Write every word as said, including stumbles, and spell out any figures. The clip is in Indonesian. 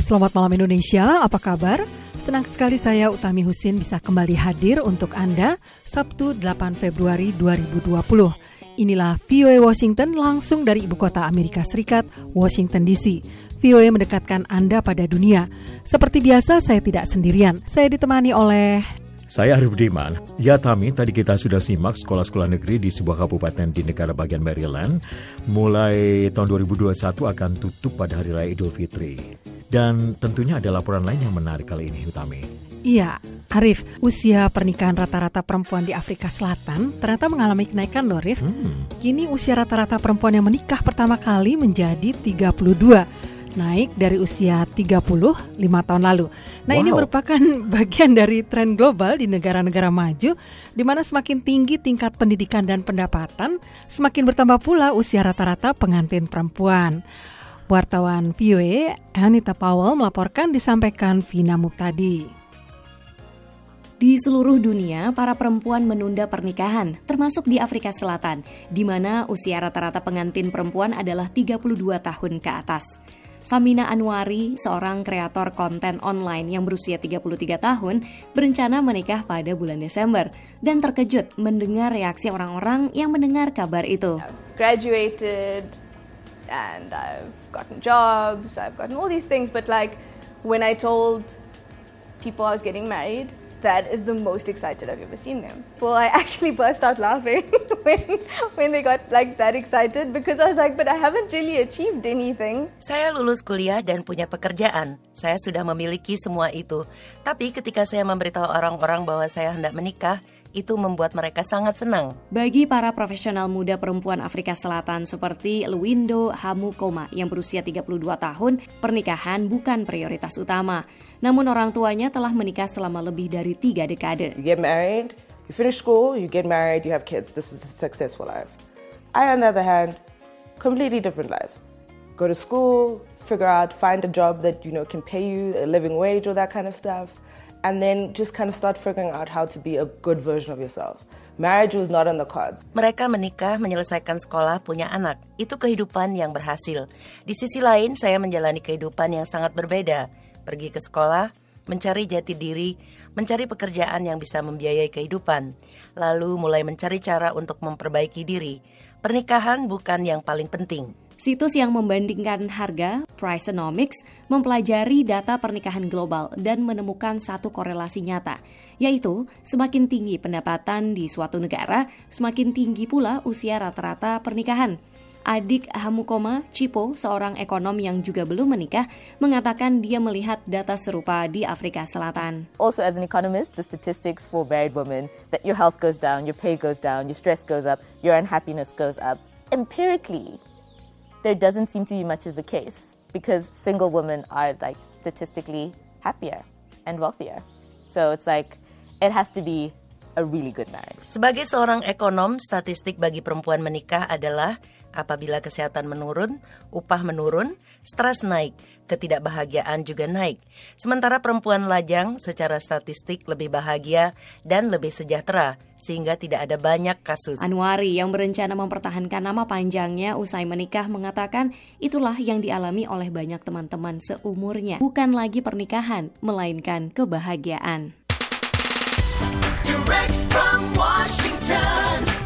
Selamat malam Indonesia, apa kabar? Senang sekali saya Utami Husin bisa kembali hadir untuk Anda Sabtu delapan Februari dua ribu dua puluh. Inilah V O A Washington langsung dari ibu kota Amerika Serikat, Washington D C. V O A mendekatkan Anda pada dunia. Seperti biasa saya tidak sendirian, saya ditemani oleh... Saya Arif Budiman. Ya Tami, tadi kita sudah simak sekolah-sekolah negeri di sebuah kabupaten di negara bagian Maryland. Mulai tahun dua ribu dua puluh satu akan tutup pada Hari Raya Idul Fitri. Dan tentunya ada laporan lain yang menarik kali ini, Utami. Iya, Arif, usia pernikahan rata-rata perempuan di Afrika Selatan ternyata mengalami kenaikan loh, Arif. Hmm. Kini usia rata-rata perempuan yang menikah pertama kali menjadi tiga puluh dua. Naik dari usia tiga puluh lima tahun lalu. Nah, wow. Ini merupakan bagian dari tren global di negara-negara maju, di mana semakin tinggi tingkat pendidikan dan pendapatan, semakin bertambah pula usia rata-rata pengantin perempuan. Wartawan V O A, Anita Powell melaporkan, disampaikan Vina Muktadi. Di seluruh dunia, para perempuan menunda pernikahan, termasuk di Afrika Selatan, di mana usia rata-rata pengantin perempuan adalah tiga puluh dua tahun ke atas. Samina Anwari, seorang kreator konten online yang berusia tiga puluh tiga tahun, berencana menikah pada bulan Desember dan terkejut mendengar reaksi orang-orang yang mendengar kabar itu. I've graduated and I've gotten jobs, I've gotten all these things, but like when I told people I was getting married, that is the most excited I've ever seen them. Well, I actually burst out laughing when when they got like that excited because I was like, but I haven't really achieved anything. Saya lulus kuliah dan punya pekerjaan. Saya sudah memiliki semua itu. Tapi ketika saya memberitahu orang-orang bahwa saya hendak menikah, itu membuat mereka sangat senang. Bagi para profesional muda perempuan Afrika Selatan seperti Luwindo Hamukoma yang berusia tiga puluh dua tahun, pernikahan bukan prioritas utama. Namun orang tuanya telah menikah selama lebih dari tiga dekade. You get married, you finish school, you get married, you have kids. This is a successful life. I, on the other hand, completely different life. Go to school, figure out, find a job that you know can pay you a living wage or that kind of stuff. And then just kind of start figuring out how to be a good version of yourself. Marriage was not on the cards. Mereka menikah, menyelesaikan sekolah, punya anak. Itu kehidupan yang berhasil. Di sisi lain, saya menjalani kehidupan yang sangat berbeda. Pergi ke sekolah, mencari jati diri, mencari pekerjaan yang bisa membiayai kehidupan. Lalu mulai mencari cara untuk memperbaiki diri. Pernikahan bukan yang paling penting. Situs yang membandingkan harga, Priceonomics, mempelajari data pernikahan global dan menemukan satu korelasi nyata, yaitu semakin tinggi pendapatan di suatu negara, semakin tinggi pula usia rata-rata pernikahan. Adik Hamukoma, Chipo, seorang ekonom yang juga belum menikah, mengatakan dia melihat data serupa di Afrika Selatan. Also as an economist, the statistics for married women, that your health goes down, your pay goes down, your stress goes up, your unhappiness goes up. Empirically, there doesn't seem to be much of the case because single women are like statistically happier and wealthier. So it's like it has to be a really good marriage. Sebagai seorang ekonom, statistik bagi perempuan menikah adalah apabila kesehatan menurun, upah menurun, stres naik, ketidakbahagiaan juga naik. Sementara perempuan lajang secara statistik lebih bahagia dan lebih sejahtera, sehingga tidak ada banyak kasus. Anwari yang berencana mempertahankan nama panjangnya usai menikah mengatakan itulah yang dialami oleh banyak teman-teman seumurnya. Bukan lagi pernikahan, melainkan kebahagiaan. Direct from Washington.